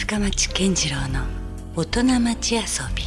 深町健次郎の大人町遊び。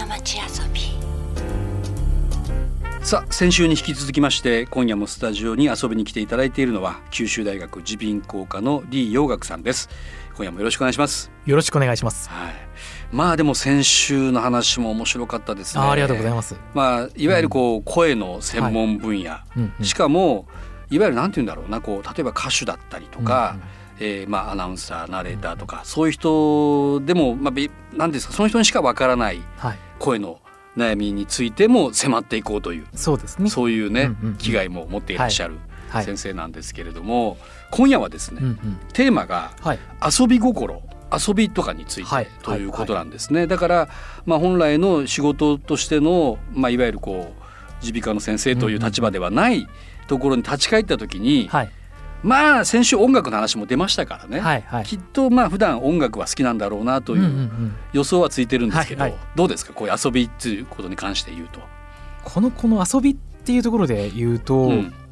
さあ、先週に引き続きまして今夜もスタジオに遊びに来ていただいているのは九州大学耳鼻咽喉科の李陽学さんです。今夜もよろしくお願いします。 よろしくお願いします。 はい、まあでも先週の話も面白かったですね。 ありがとうございます。 まあ、いわゆる声の専門分野、しかもいわゆるなんていうんだろうな、例えば歌手だったりとか、アナウンサーナレーターとか、そういう人でも、なんですか、その人にしかわからない声の悩みについても迫っていこうという、 そうですね、 そういうね、気概も持っていらっしゃる先生なんですけれども、今夜はですね、テーマが遊び心、遊びとかについてということなんですね。だから、本来の仕事としての、いわゆる耳鼻科の先生という立場ではないところに立ち返った時に、先週音楽の話も出ましたからね、きっと普段音楽は好きなんだろうなという予想はついてるんですけど、どうですか、こういう遊びっていうことに関して言うと。 この遊びっていうところで言うと、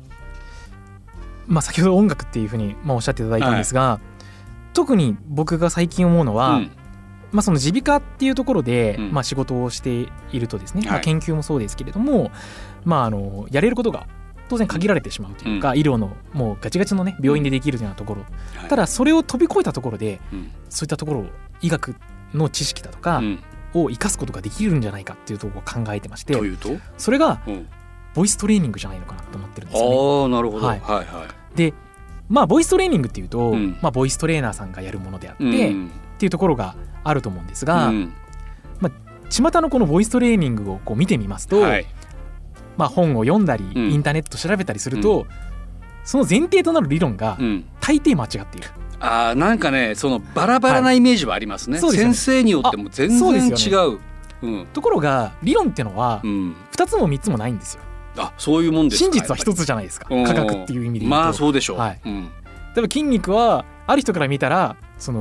先ほど音楽っていうふうにおっしゃっていただいたんですが、特に僕が最近思うのは、その耳鼻科っていうところで、仕事をしているとですね、研究もそうですけれども、やれることが当然限られてしまうというか、医療のもうガチガチのね病院でできるようなところ、ただそれを飛び越えたところで、そういったところを医学の知識だとかを生かすことができるんじゃないかっていうところを考えてまして、それがボイストレーニングじゃないのかなと思ってるんですよね。 なるほど。 で、ボイストレーニングっていうと、ボイストレーナーさんがやるものであって、っていうところがあると思うんですが、巷のこのボイストレーニングを見てみますと、本を読んだり、インターネット調べたりすると、その前提となる理論が大抵間違っている。 なんかね、そのバラバラなイメージはありますね。先生によっても全然違う。 ところが理論っていうのは2つも3つもないんですよ。 そういうもんですか。 真実は一つじゃないですか、科学っていう意味で言うと。 そうでしょう。 例えば筋肉はある人から見たら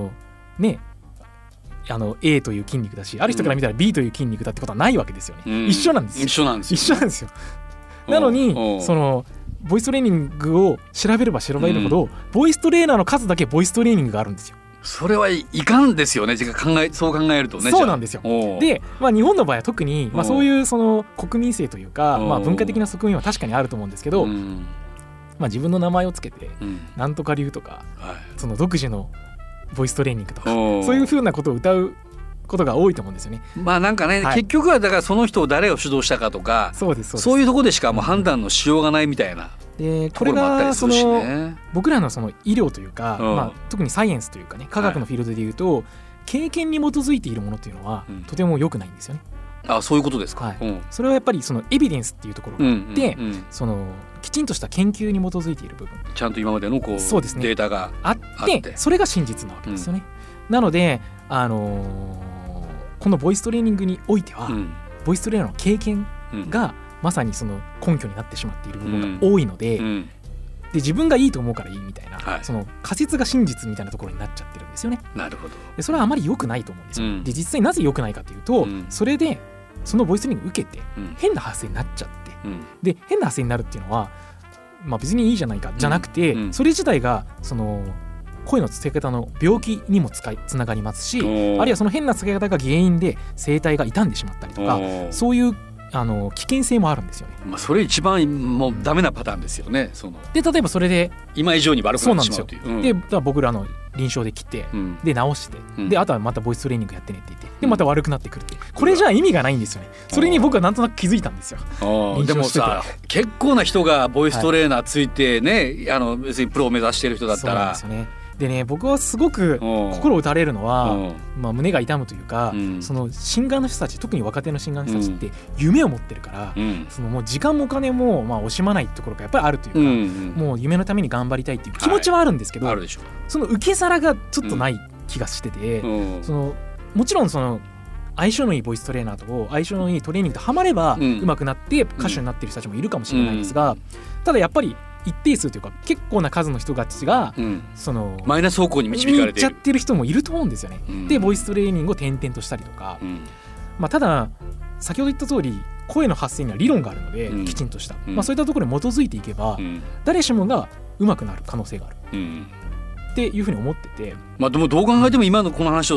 A という筋肉だし、ある人から見たら B という筋肉だってことはないわけですよね。一緒なんですよ。一緒なんですよ。なのにそのボイストレーニングを調べれば調べるほど、ボイストレーナーの数だけボイストレーニングがあるんですよ。 それはいかんですよね。そう考えるとね。 そうなんですよ。で、日本の場合は特に、そういうその国民性というか、文化的な側面は確かにあると思うんですけど、自分の名前をつけて、なんとか流とか、その独自のボイストレーニングとか、そういうふうなことを歌うことが多いと思うんですよね。 なんかね、結局はだからその人を誰を主導したかとか、そういうところでしかもう判断のしようがないみたいな。 でこれがその僕らのその医療というか、特にサイエンスというかね、科学のフィールドでいうと、経験に基づいているものというのは、とても良くないんですよね。 そういうことですか。 それはやっぱりそのエビデンスっていうところがあって、そのきちんとした研究に基づいている部分、 ちゃんと今までのデータがあって、それが真実なわけですよね。なので、このボイストレーニングにおいては、ボイストレーナーの経験がまさにその根拠になってしまっている部分が多いので、で自分がいいと思うからいいみたいな、その仮説が真実みたいなところになっちゃってるんですよね。 なるほど。 でそれはあまり良くないと思うんですよ。で実際なぜ良くないかというと、それでそのボイストレーニング受けて変な発声になっちゃって、で変な発声になるっていうのは、別にいいじゃないかじゃなくて、それ自体がその声のつけ方の病気にもつながりますし、あるいはその変なつけ方が原因で声帯が傷んでしまったりとか、そういう危険性もあるんですよね。 それ一番もうダメなパターンですよね。 で例えばそれで今以上に悪くなってしまうという。 でだから僕らの臨床で来て、で治して、であとはまたボイストレーニングやってねって言って、でまた悪くなってくるって、これじゃ意味がないんですよね。それに僕はなんとなく気づいたんですよ。 でもさ、結構な人がボイストレーナーついてね、別にプロを目指している人だったら。そうなんですよね。でね、僕はすごく心打たれるのは、胸が痛むというか、そのシンガーの人たち、特に若手のシンガーの人たちって夢を持ってるから、そのもう時間もお金も惜しまないところがやっぱりあるというか、もう夢のために頑張りたいっていう気持ちはあるんですけど、その受け皿がちょっとない気がしてて、もちろんその相性のいいボイストレーナーと相性のいいトレーニングとハマれば上手くなって歌手になっている人たちもいるかもしれないですが、ただやっぱり一定数というか結構な数の人たちが、そのマイナス方向に導かれている行っちゃってる人もいると思うんですよね。でボイストレーニングを転々としたりとか、ただ先ほど言った通り声の発声には理論があるので、きちんとした、そういったところに基づいていけば、誰しもが上手くなる可能性がある、っていうふうに思ってて、 でもどう考えても今のこの話を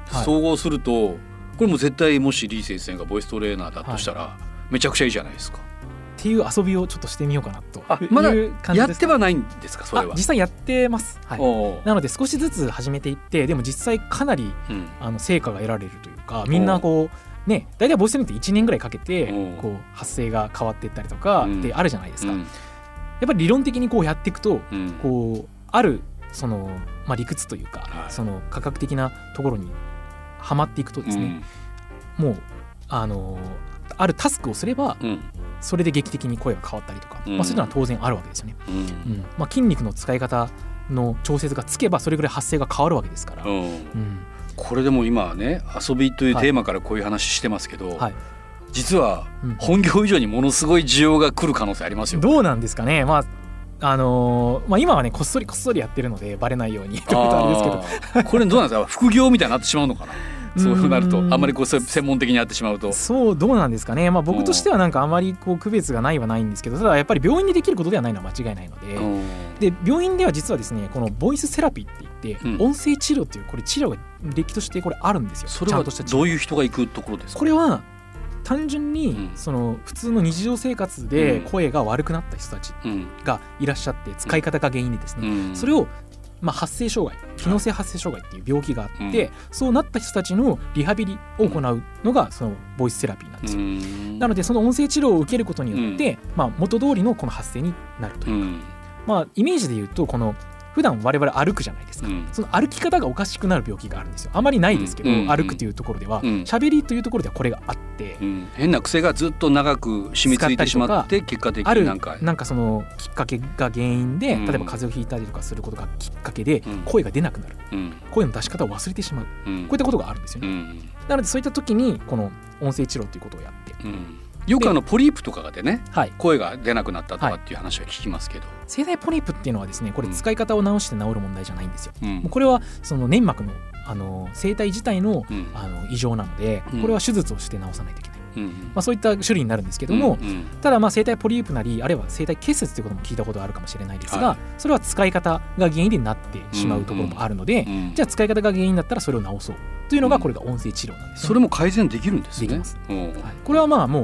総合すると、これも絶対もし李先生がボイストレーナーだとしたら、めちゃくちゃいいじゃないですかっていう遊びをちょっとしてみようかなとまだいう感じです。 やってはないんですかそれは。 実際やってます、はい、なので少しずつ始めていって、でも実際かなり、成果が得られるというか、みんなこうね、大体ボイストレーニングって1年ぐらいかけてこう発声が変わっていったりとかってあるじゃないですか、やっぱり理論的にこうやっていくと、こうあるその、理屈というか、その科学的なところにはまっていくとですね、もうあるタスクをすれば、それで劇的に声が変わったりとか、そういうのは当然あるわけですよね、筋肉の使い方の調節がつけばそれぐらい発声が変わるわけですから、 これでも今はね、遊びというテーマからこういう話してますけど、実は本業以上にものすごい需要が来る可能性ありますよ。 どうなんですかね。今はねこっそりやってるのでバレないようにということなんですけどこれどうなんですか、副業みたいになってしまうのかなそうなると、あんまりこう専門的にやってしまうと。 そうどうなんですかね、僕としてはなんかあまりこう区別がないはないんですけど、ただやっぱり病院でできることではないのは間違いないので、病院では実はですね、このボイスセラピーって言って、音声治療っていうこれ治療が歴としてこれあるんですよ。 それはどういう人が行くところですか。 これは単純にその普通の日常生活で声が悪くなった人たちがいらっしゃって、使い方が原因でですね、それを発声障害、機能性発声障害っていう病気があって、そうなった人たちのリハビリを行うのがそのボイスセラピーなんですよ。なのでその音声治療を受けることによって、元通りのこの発声になるというか、イメージで言うとこの普段我々歩くじゃないですか、その歩き方がおかしくなる病気があるんですよ。あまりないですけど、歩くというところでは、喋りというところではこれがあって、 変な癖がずっと長く染みついてしまって結果的になんかそのきっかけが原因で、例えば風邪をひいたりとかすることがきっかけで声が出なくなる、声の出し方を忘れてしまう、こういったことがあるんですよね。なのでそういった時にこの音声治療ということをやって、 よくポリープとかがでね、声が出なくなったとかっていう話は聞きますけど、 声帯ポリープっていうのはですね、これ使い方を直して治る問題じゃないんですよ。これはその粘膜の声帯自体の異常なので、これは手術をして治さないといけない、そういった種類になるんですけども、ただ声帯ポリープなりあるいは声帯結節ということも聞いたことあるかもしれないですが、それは使い方が原因でなってしまうところもあるので、じゃあ使い方が原因だったらそれを直そうというのがこれが音声治療なんですね。 それも改善できるんですね。 できます。これはもう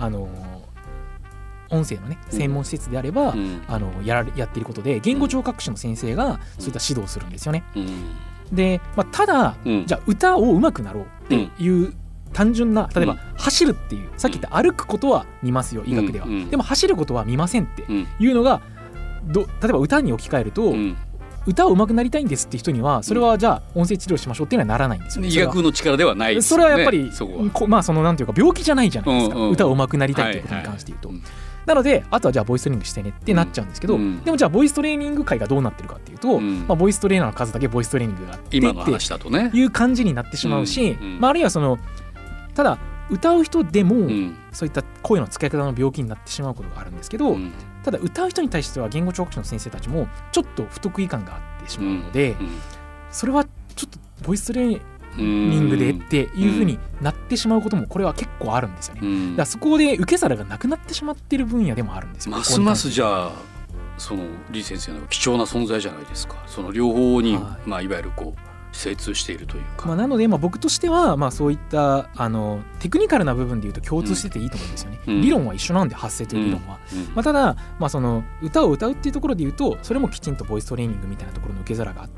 音声のね専門施設であれば、やっていることで、言語聴覚士の先生がそういった指導をするんですよね。で、ただ、じゃあ歌を上手くなろうっていう単純な、例えば走るっていう、さっき言った歩くことは見ますよ医学では、でも走ることは見ませんっていうのが例えば歌に置き換えると、歌を上手くなりたいんですって人にはそれはじゃあ音声治療しましょうっていうのはならないんですよ。 医学の力ではないですよね。それはやっぱりそのなんていうか病気じゃないじゃないですか、歌を上手くなりたいということに関して言うと、なのであとはじゃあボイストレーニングしてねってなっちゃうんですけど、でもじゃあボイストレーニング界がどうなってるかっていうと、ボイストレーナーの数だけボイストレーニングがあって今の話だとねいう感じになってしまうし、あるいはそのただ歌う人でもそういった声の使い方の病気になってしまうことがあるんですけど、ただ歌う人に対しては言語聴覚士の先生たちもちょっと不得意感があってしまうので、それはちょっとボイストレーニングでっていう風になってしまうこともこれは結構あるんですよね。だからそこで受け皿がなくなってしまっている分野でもあるんですよ。 ますますじゃあその李先生の貴重な存在じゃないですか。その両方に、いわゆるこう精通しているというか、 なので僕としてはそういったテクニカルな部分でいうと共通してていいと思うんですよね。理論は一緒なんで、発声という理論は、ただその歌を歌うっていうところでいうとそれもきちんとボイストレーニングみたいなところの受け皿があって、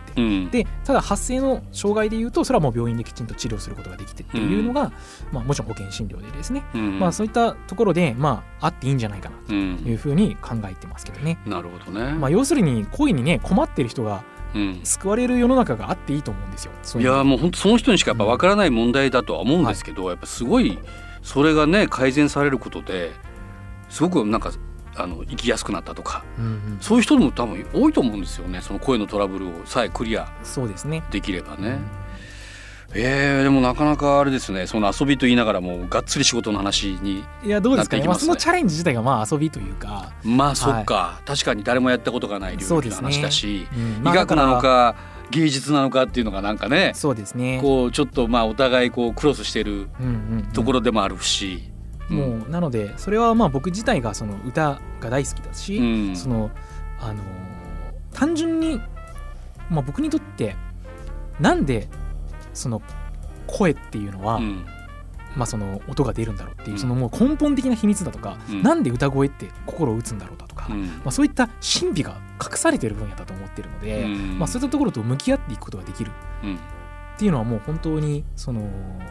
でただ発声の障害でいうとそれはもう病院できちんと治療することができてっていうのが、もちろん保険診療でですね、そういったところであっていいんじゃないかなというふうに考えてますけどね。 なるほどね。 要するに声にね困ってる人が救われる世の中があっていいと思うんですよ。 いやもう本当その人にしかやっぱ分からない問題だとは思うんですけど、やっぱすごいそれがね改善されることですごくなんか生きやすくなったとか、そういう人も多分多いと思うんですよね。その声のトラブルをさえクリアできればね。でもなかなかあれですね、その遊びと言いながらもがっつり仕事の話になっていきますね。 いやどうですかね、そのチャレンジ自体が遊びというか、 そっか、確かに誰もやったことがない領域の話だし、医学なのか芸術なのかっていうのがなんかね、 そうですね、 こうちょっとお互いこうクロスしてるところでもあるし、 もうなのでそれは僕自体がその歌が大好きだし、その単純に僕にとってなんでその声っていうのは、その音が出るんだろうっていう、そのもう根本的な秘密だとか、なんで歌声って心を打つんだろうだとか、そういった神秘が隠されている分野だと思っているので、そういったところと向き合っていくことができるっていうのはもう本当にその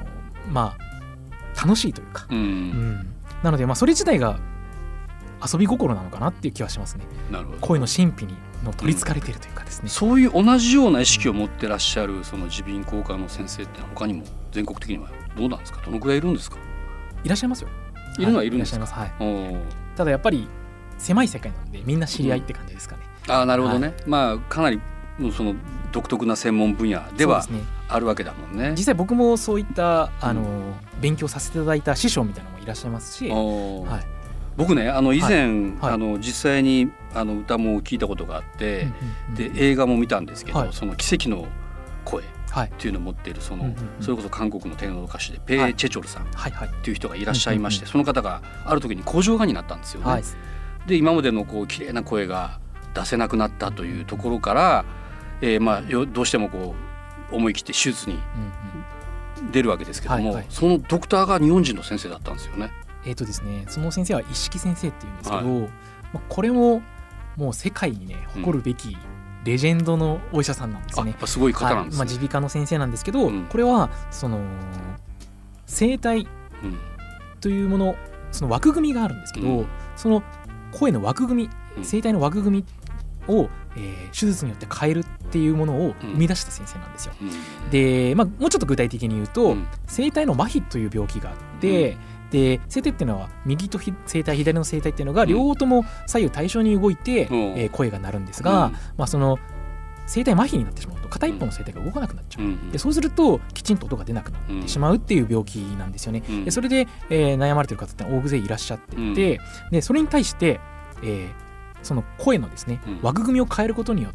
楽しいというか、なのでそれ自体が遊び心なのかなっていう気はしますね。 なるほど。 声の神秘に取りつかれているというかですね、 そういう同じような意識を持ってらっしゃるその耳鼻咽喉科の先生って他にも全国的にはどうなんですか？どのくらいいるんですか？ いらっしゃいますよ。 いるのはいるんですか？ いらっしゃいます、はい。ただやっぱり狭い世界なのでみんな知り合いって感じですかね。 なるほどね、かなりその独特な専門分野ではあるわけだもんね。 実際僕もそういった勉強させていただいた師匠みたいなのもいらっしゃいますし、 僕ね以前、実際に歌も聞いたことがあって、で映画も見たんですけど、その奇跡の声っていうのを持っているそれこそ韓国のテノール歌手でペイ・チェチョルさんっていう人がいらっしゃいまして、その方がある時に甲状がんになったんですよね。で今までの綺麗な声が出せなくなったというところから、どうしても思い切って手術に出るわけですけども、そのドクターが日本人の先生だったんですよね。 ですね、その先生は一色先生っていうんですけど、これももう世界にね誇るべきレジェンドのお医者さんなんですね。 やっぱすごい方なんですね。 耳鼻科の先生なんですけど、これはその声帯というもの、その枠組みがあるんですけど、その声の枠組み、声帯の枠組みを、手術によって変えるっていうものを生み出した先生なんですよ。で、もうちょっと具体的に言うと、声帯の麻痺という病気があって、で声帯っていうのは右と声帯、左の声帯っていうのが両方とも左右対称に動いて、声が鳴るんですが、その声帯麻痺になってしまうと片一方の声帯が動かなくなっちゃう、でそうするときちんと音が出なくなってしまうっていう病気なんですよね。でそれで、悩まれている方って大勢いらっしゃっていて、でそれに対して、その声のですね、枠組みを変えることによって、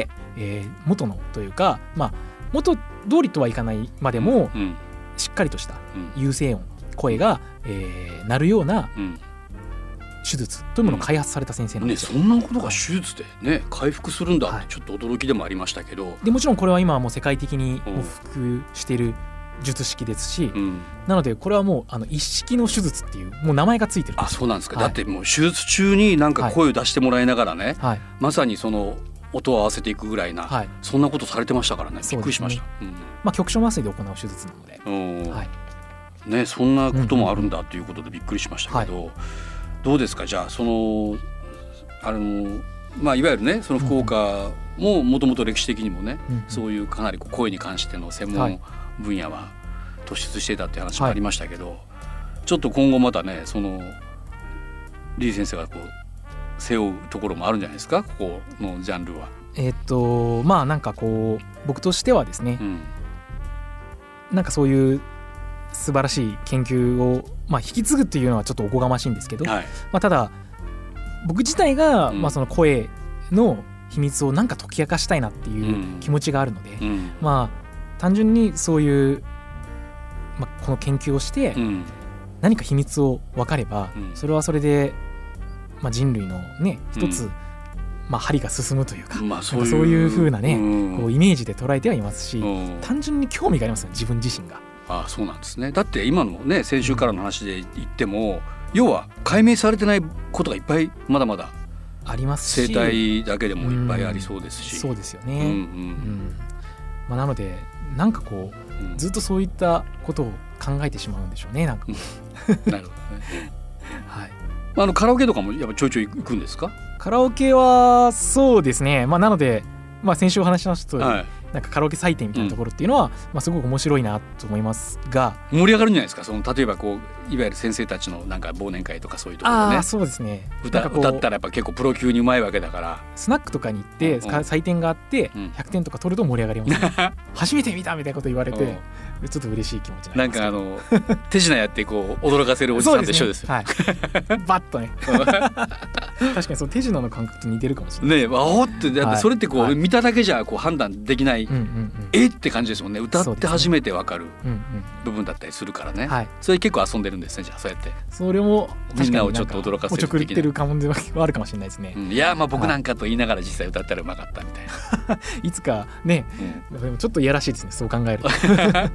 元のというか、元通りとはいかないまでも、しっかりとした有声音、声が、鳴るような手術というものを開発された先生なんですよ。 そんなことが手術でね回復するんだってちょっと驚きでもありましたけど、 でもちろんこれは今はもう世界的に普及している術式ですし、なのでこれはもう一式の手術っていうもう名前がついてるんですよ。 そうなんですか。だってもう手術中になんか声を出してもらいながらね、まさにその音を合わせていくぐらいな、そんなことされてましたからね。びっくりしました。 局所麻酔で行う手術なので、 そんなこともあるんだということでびっくりしましたけど、どうですか？じゃあそのいわゆるねその福岡ももともと歴史的にもね、そういうかなり声に関しての専門分野は突出していたっていう話もありましたけど、ちょっと今後またねその李先生が背負うところもあるんじゃないですか、ここのジャンルは。 なんか僕としてはですね、なんかそういう素晴らしい研究を、引き継ぐっていうのはちょっとおこがましいんですけど、ただ僕自体が、その声の秘密をなんか解き明かしたいなっていう気持ちがあるので、単純にそういう、この研究をして、何か秘密を分かれば、それはそれで、人類のね一つ、針が進むというか、そういう風なね、イメージで捉えてはいますし、単純に興味がありますね、自分自身が。 そうなんですね。だって今のね先週からの話で言っても、要は解明されてないことがいっぱいまだまだありますし、 生態だけでもいっぱいありそうですし、 そうですよね。なのでなんかずっとそういったことを考えてしまうんでしょうね。なんかなるほどね。カラオケとかもやっぱちょいちょい行くんですか？ カラオケはそうですね。なので、先週お話ししましたとおり、なんかカラオケ採点みたいなところっていうのは、すごく面白いなと思いますが、 盛り上がるんじゃないですか。その例えばいわゆる先生たちのなんか忘年会とかそういうところでね。 そうですね。 歌ったらやっぱ結構プロ級にうまいわけだから、 スナックとかに行って採点があって100点とか取ると盛り上がりますね。初めて見たみたいなこと言われて、ちょっと嬉しい気持ちになります。 なんか手品やって驚かせるおじさんと一緒ですよ。 バッとね。確かにその手品の感覚と似てるかもしれない。 だってそれって見ただけじゃ判断できないって感じですもんね。歌って初めて分かる部分だったりするからね。それ結構遊んでるんですね。じゃあそうやってそれもみんなをちょっと驚かせる的な、 おちょくってる感じはあるかもしれないですね。 いや僕なんかと言いながら実際歌ったらうまかったみたいな。 いつかね、でもちょっといやらしいですね、そう考えると。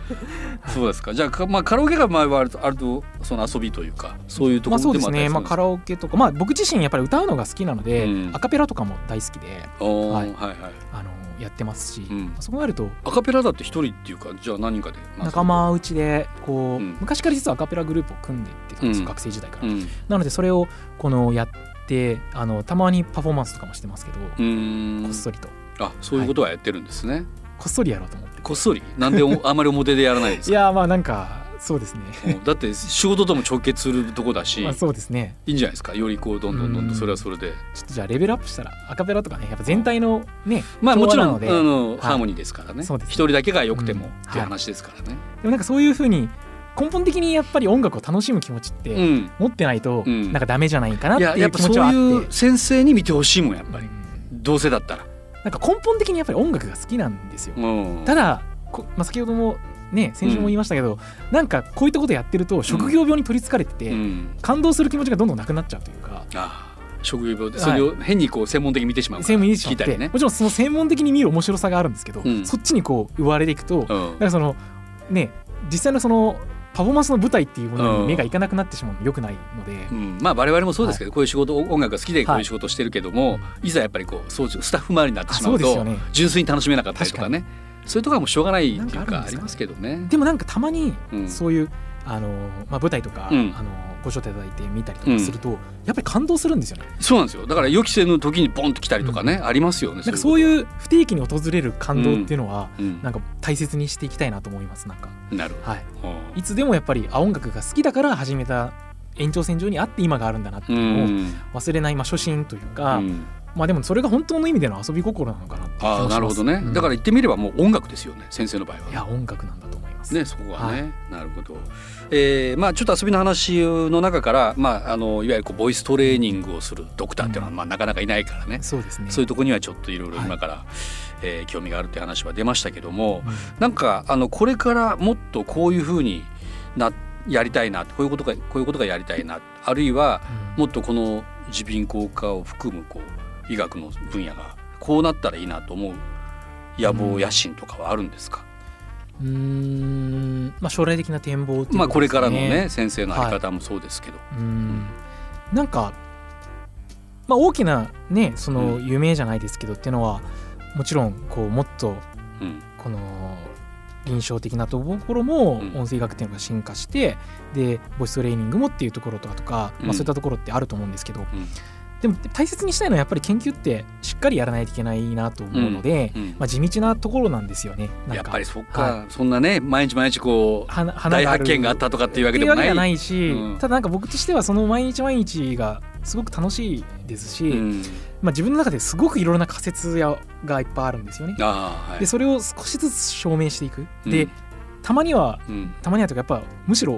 そうですか。じゃあカラオケが前はあるとその遊びというかそういうところでもあったりするんですか。 そうですね。カラオケとか、僕自身やっぱり歌うのが好きなので、アカペラとかも大好きで、やってますし、そうなるとアカペラだって一人っていうか、じゃあ何人かで仲間内でこう、昔から実はアカペラグループを組んでいってたんですよ、学生時代から。なのでそれをやってたまにパフォーマンスとかもしてますけど、こっそりと。 そういうことはやってるんですね。 こっそりやろうと思って。 こっそりなんであまり表でやらないですか。 いやなんかそうですねだって仕事とも直結するとこだし、 そうですね、 いいんじゃないですか。よりどんどんそれはそれでちょっとじゃあレベルアップしたらアカペラとかね、やっぱ全体のね、 もちろんハーモニーですからね。一人だけが良くてもっていう話ですからね。 でもなんかそういう風に根本的にやっぱり音楽を楽しむ気持ちって持ってないとなんかダメじゃないかなっていう気持ちはあって、 そういう先生に見てほしいもんやっぱり、どうせだったらなんか根本的にやっぱり音楽が好きなんですよ。ただ先ほどもね、先週も言いましたけど、なんかこういったことやってると職業病に取りつかれてて、感動する気持ちがどんどんなくなっちゃうというか、 職業病でそれを変に専門的に見てしまうから、 もちろんその専門的に見る面白さがあるんですけど、そっちに奪われていくと、なんか実際のパフォーマンスの舞台っていうものに目がいかなくなってしまうのも良くないので、 我々もそうですけど、こういう仕事、音楽が好きでこういう仕事をしてるけども、いざやっぱりスタッフ周りになってしまうと純粋に楽しめなかったりとかね、そういうところはもうしょうがないっていうかありますけどね。 でもなんかたまにそういう舞台とかご招待いただいて見たりとかするとやっぱり感動するんですよね。 そうなんですよ。だから予期せぬ時にポンと来たりとかね、ありますよね。 なんかそういう不定期に訪れる感動っていうのはなんか大切にしていきたいなと思います。なんかなるほど、 いつでもやっぱり音楽が好きだから始めた延長線上にあって今があるんだなっていうのを忘れない、初心というか、でもそれが本当の意味での遊び心なのかなって気がします。 なるほどね。だから言ってみればもう音楽ですよね、先生の場合は。 いや音楽なんだと思いますね、そこはね、なるほど。ちょっと遊びの話の中から、いわゆるボイストレーニングをするドクターっていうのはなかなかいないからね、そうですね、そういうところにはちょっといろいろ今から、興味があるって話は出ましたけども、なんかこれからもっとこういうふうにやりたいな、こういうことがやりたいな、あるいはもっとこの耳鼻咽喉科を含む医学の分野がこうなったらいいなと思う野望野心とかはあるんですか。 将来的な展望っていうことですね。 これからのね、先生の在り方もそうですけど、 なんか、大きなね、その夢じゃないですけどっていうのはもちろんもっとこの臨床的なところも音声医学っていうのが進化して、でボイストレーニングもっていうところとか、そういったところってあると思うんですけど、でも大切にしたいのはやっぱり研究ってしっかりやらないといけないなと思うので、地道なところなんですよね。 やっぱりそっか、そんなね毎日大発見があったとかっていうわけでもないし、ただなんか僕としてはその毎日毎日がすごく楽しいですし、自分の中ですごくいろいろな仮説がいっぱいあるんですよね。でそれを少しずつ証明していく。でたまにはというかやっぱむしろ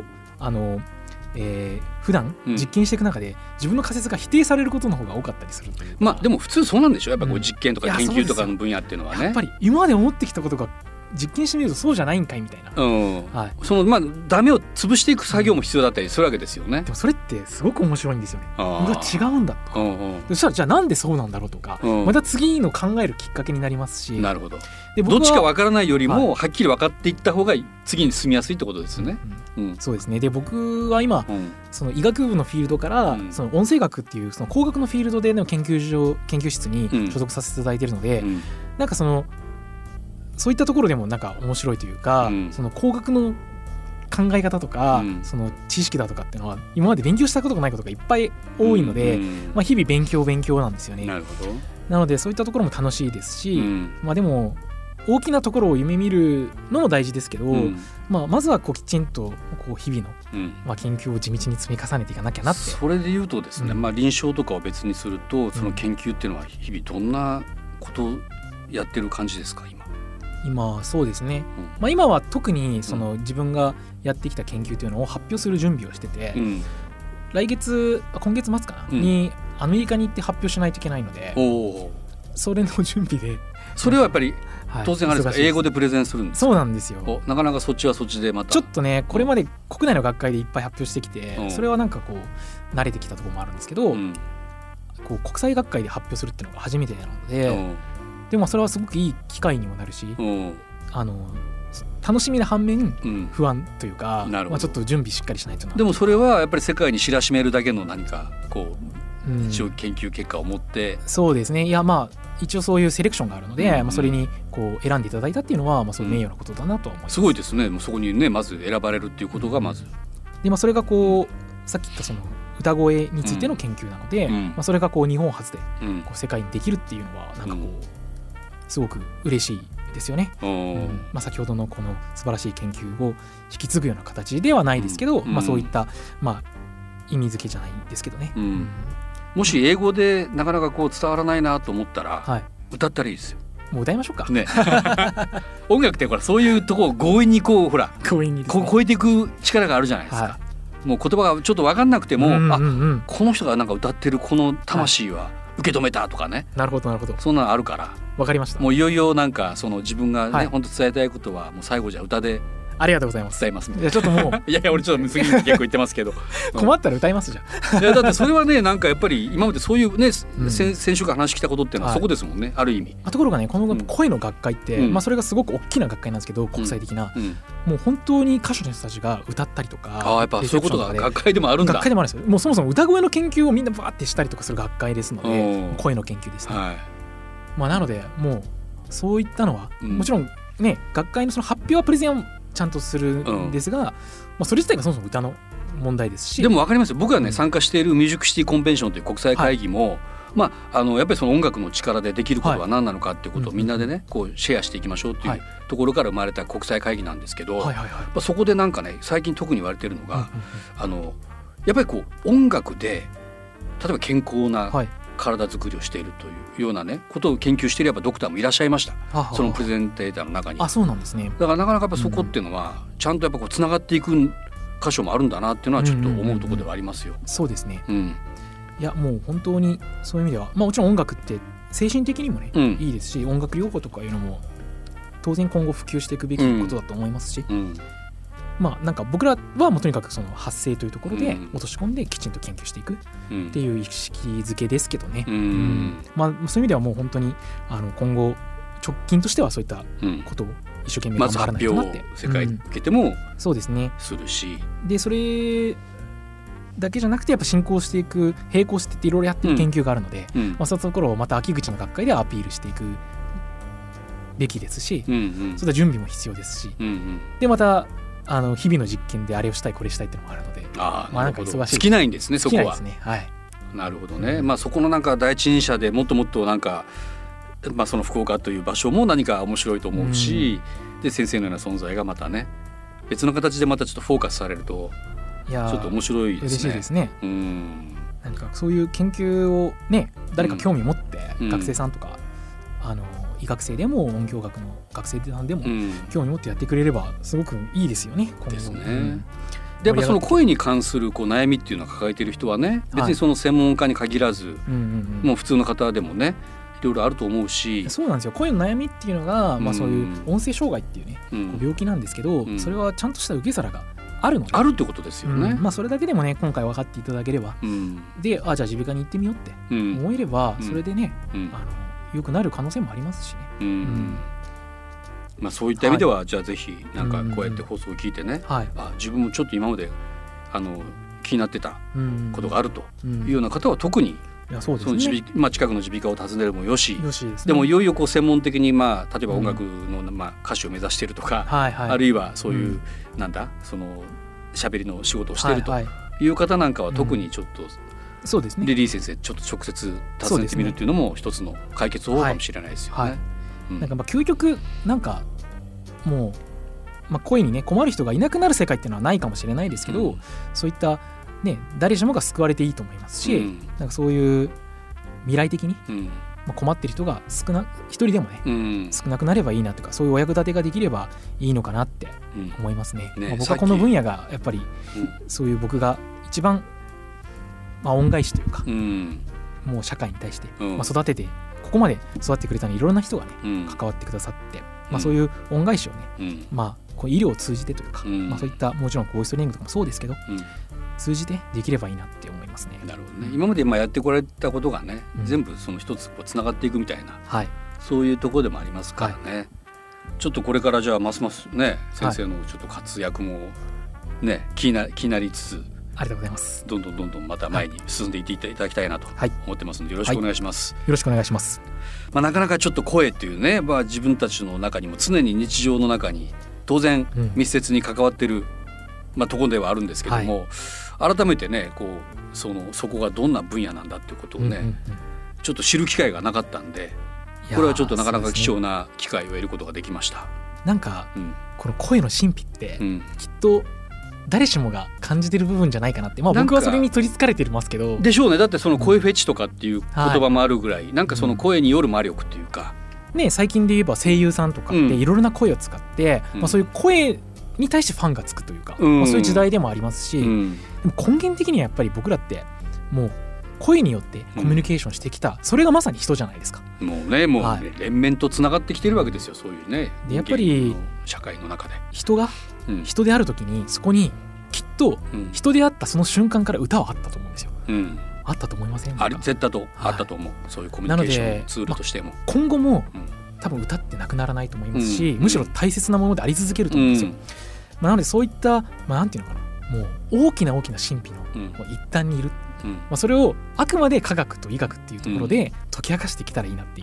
普段実験していく中で自分の仮説が否定されることの方が多かったりするというか、 でも普通そうなんでしょ。やっぱ実験とか研究とかの分野っていうのはね、 やっぱり今まで思ってきたことが実験してみるとそうじゃないんかいみたいな、 そのダメを潰していく作業も必要だったりするわけですよね。 でもそれってすごく面白いんですよね。違うんだとか、そしたらじゃあなんでそうなんだろうとか、また次の考えるきっかけになりますし。 なるほど。でどっちか分からないよりもはっきり分かっていった方が次に進みやすいってことですよね。 そうですね。で僕は今、その医学部のフィールドから、その音声学っていうその工学のフィールドでの研究室に所属させていただいているので、なんかそういったところでもなんか面白いというか、その工学の考え方とか、その知識だとかっていうのは今まで勉強したことがないことがいっぱい多いので、日々勉強なんですよね。 なるほど。 なのでそういったところも楽しいですし、でも大きなところを夢見るのも大事ですけど、まずはきちんと日々の、研究を地道に積み重ねていかなきゃなって。 それでいうとですね、臨床とかを別にするとその研究っていうのは日々どんなことをやってる感じですか。 今そうですね、今は特にその自分がやってきた研究というのを発表する準備をしてて、今月末かな、にアメリカに行って発表しないといけないので、それの準備で。 それはやっぱり当然あれですか、英語でプレゼンするんですか。 そうなんですよ。 なかなかそっちはそっちでまたちょっとね、これまで国内の学会でいっぱい発表してきて、それはなんか慣れてきたところもあるんですけど、国際学会で発表するっていうのが初めてなので、でもそれはすごくいい機会にもなるし、 楽しみな反面、不安というか、ちょっと準備しっかりしないとな。 でもそれはやっぱり世界に知らしめるだけの何かこう一応研究結果を持って、 そうですね。いや一応そういうセレクションがあるので、それにこう選んでいただいたっていうのは、そういう名誉なことだなとは思います。 すごいですね。もうそこにねまず選ばれるっていうことがまず、 でそれがこうさっき言ったその歌声についての研究なので、それがこう日本初でこう世界にできるっていうのはなんかこうすごく嬉しいですよね。先ほどのこの素晴らしい研究を引き継ぐような形ではないですけど、そういった意味付けじゃないんですけどね。 もし英語でなかなかこう伝わらないなと思ったら、歌ったらいいですよ。 もう歌いましょうかね。音楽ってほらそういうとこを強引にこうほら強引にですね、 超えていく力があるじゃないですか。もう言葉がちょっと分かんなくても、この人がなんか歌ってるこの魂は受け止めたとかね。 なるほどなるほど。 そんなのあるから。 わかりました。 もういよいよなんかその自分がね、本当伝えたいことはもう最後じゃ歌で。 ありがとうございます。 伝えますみたいな。ちょっともういや俺ちょっと次結構言ってますけど困ったら歌いますじゃん。 いやだってそれはねなんかやっぱり今までそういうね、先週から話聞いたことっていうのはそこですもんね、ある意味。 ところがねこの声の学会って、それがすごく大きな学会なんですけど、国際的な、もう本当に歌手の人たちが歌ったりとか、 やっぱそういうことが学会でもあるんだ。 学会でもあるんですよ。もうそもそも歌声の研究をみんなバーってしたりとかする学会ですので、声の研究ですね。なのでもうそういったのは、もちろんね学会のその発表はプレゼンをちゃんとするんですが、それ自体がそもそも歌の問題ですし。 でも分かりますよ。僕がね、参加しているミュージックシティコンベンションという国際会議も、やっぱりその音楽の力でできることは何なのかっていうことをみんなでねこうシェアしていきましょうっていうところから生まれた国際会議なんですけど、そこでなんかね最近特に言われてるのが、やっぱりこう音楽で例えば健康な体作りをしているというようなねことを研究していればドクターもいらっしゃいました。そのプレゼンテーターの中に。 そうなんですね。 だからなかなかやっぱそこっていうのはちゃんとやっぱこうつながっていく箇所もあるんだなっていうのはちょっと思うところではありますよ。 そうですね。いやもう本当にそういう意味では、もちろん音楽って精神的にもね、いいですし、音楽療法とかいうのも当然今後普及していくべきことだと思いますし、なんか僕らはもうとにかくその発声というところで落とし込んできちんと研究していくっていう意識づけですけどね。そういう意味ではもう本当に今後直近としてはそういったことを一生懸命頑張らないとなって、 世界に向けてもそうですねするし、 でそれだけじゃなくてやっぱ進行していく、並行していっていろいろやってる研究があるので、そういったところをまた秋口の学会でアピールしていくべきですし、そういった準備も必要ですし、でまた日々の実験であれをしたいこれしたいっていうのもあるので、 なんか忙しい。尽きないんですねそこは。 尽きないですね。はい。 なるほどね。そこのなんか第一人者でもっともっとなんか、その福岡という場所も何か面白いと思うし、で先生のような存在がまたね別の形でまたちょっとフォーカスされるとちょっと面白いですね。 嬉しいですね。なんかそういう研究をね誰か興味持って、学生さんとか医学生でも音響学の学生さんでも興味持ってやってくれればすごくいいですよね。 ですね。でやっぱその声に関するこう悩みっていうのを抱えている人はね、別にその専門家に限らず、もう普通の方でもねいろいろあると思うし。 そうなんですよ。声の悩みっていうのが、そういう音声障害っていうね、病気なんですけど、それはちゃんとした受け皿があるので、 あるってことですよね。 それだけでもね今回分かっていただければ、でじゃあ耳鼻科に行ってみようって思えれば、それでね、良くなる可能性もありますしね。 そういった意味では、じゃあぜひなんかこうやって放送を聞いてね、自分もちょっと今まで気になってたことがあるというような方は特にその近くの耳鼻科を訪ねるもよし、でもいよいよこう専門的に例えば音楽の歌手を目指しているとか、あるいはそういうその喋りの仕事をしているという方なんかは特にちょっとそうですね、 リリー先生ちょっと直接訪ねてみるっていうのも一つの解決法かもしれないですよね。 なんか究極なんかもう、声にね困る人がいなくなる世界っていうのはないかもしれないですけど、そういったね誰しもが救われていいと思いますし、なんかそういう未来的に、困ってる人が一人でもね、少なくなればいいなとか、そういうお役立てができればいいのかなって思いますね。僕はこの分野がやっぱり、そういう僕が一番恩返しというか、もう社会に対して、育ててここまで育ってくれたのにいろんな人がね、関わってくださって、そういう恩返しをね、こう医療を通じてというか、そういったもちろんボイストレーニングとかもそうですけど、通じてできればいいなって思いますね。 なるほどね。今までやってこられたことがね、全部その一つつながっていくみたいな、そういうところでもありますからね。 ちょっとこれからじゃあますますね先生のちょっと活躍もね、気になりつつ、 ありがとうございます。 どんどんまた前に進んでいっていただきたいなと思ってますので、よろしくお願いします。 よろしくお願いします。 なかなかちょっと声っていうね、自分たちの中にも常に日常の中に当然密接に関わってる、ところではあるんですけども、改めてねこうそこがどんな分野なんだっていうことをね、ちょっと知る機会がなかったんで、これはちょっとなかなか貴重な機会を得ることができました。 なんか、この声の神秘って、きっと誰しもが感じてる部分じゃないかなって、僕はそれに取りつかれてますけど。 でしょうね。だってその声フェチとかっていう言葉もあるぐらい、なんかその声による魔力っていうか、 最近で言えば声優さんとかっていろいろな声を使って、そういう声に対してファンがつくというか、そういう時代でもありますし、でも根源的にはやっぱり僕らってもう声によってコミュニケーションしてきた、それがまさに人じゃないですか。 もう連綿とつながってきてるわけですよ、そういうね。 でやっぱり社会の中で人が人であるときに、そこにきっと人であったその瞬間から歌はあったと思うんですよ。あったと思いませんか？ 絶対あったと思う、そういうコミュニケーションツールとしても。 今後も多分歌ってなくならないと思いますし、むしろ大切なものであり続けると思うんですよ。なのでそういったなんていうのかな、もう大きな神秘の一端にいる、それをあくまで科学と医学っていうところで解き明かしてきたらいいなっていう、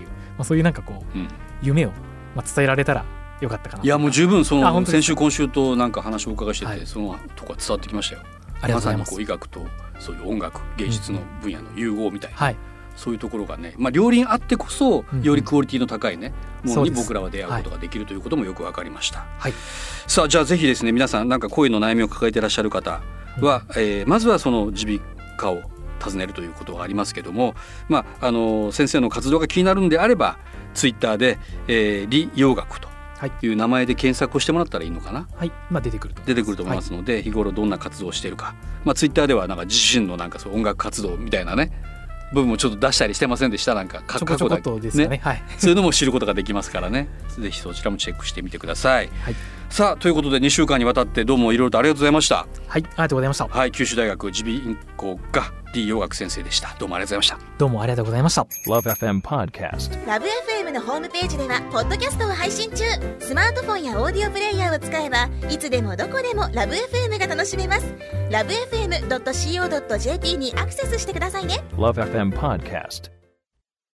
そういうなんかこう、夢を伝えられたらよかったかな。 いやもう十分その先週今週となんか話をお伺いしてて、そのとこは伝わってきましたよ。 ありがとうございます。 まさにこう医学とそういう音楽芸術の分野の融合みたいな、そういうところがね、両輪あってこそよりクオリティの高いね、ものに僕らは出会うことができるということもよく分かりました。さあじゃあぜひですね、皆さんなんか声の悩みを抱えていらっしゃる方は、まずはその耳鼻科を訪ねるということがありますけども、先生の活動が気になるんであればツイッターで、李陽学という名前で検索をしてもらったらいいのかな。出てくると思いますので、日頃どんな活動をしているか、ツイッターではなんか自身のなんかそう音楽活動みたいなね部分もちょっと出したりしてませんでした？なんかちょこちょことですね。 そういうのも知ることができますからね、ぜひそちらもチェックしてみてください。さあということで2週間にわたってどうもいろいろとありがとうございました。 ありがとうございました。 九州大学耳鼻咽喉科李陽学先生でした。どうもありがとうございました。 どうもありがとうございました。 LoveFM Podcast。 LoveFM のホームページではポッドキャストを配信中。スマートフォンやオーディオプレイヤーを使えばいつでもどこでも LoveFM が楽しめます。 LoveFM.co.jp にアクセスしてくださいね。 LoveFM Podcast。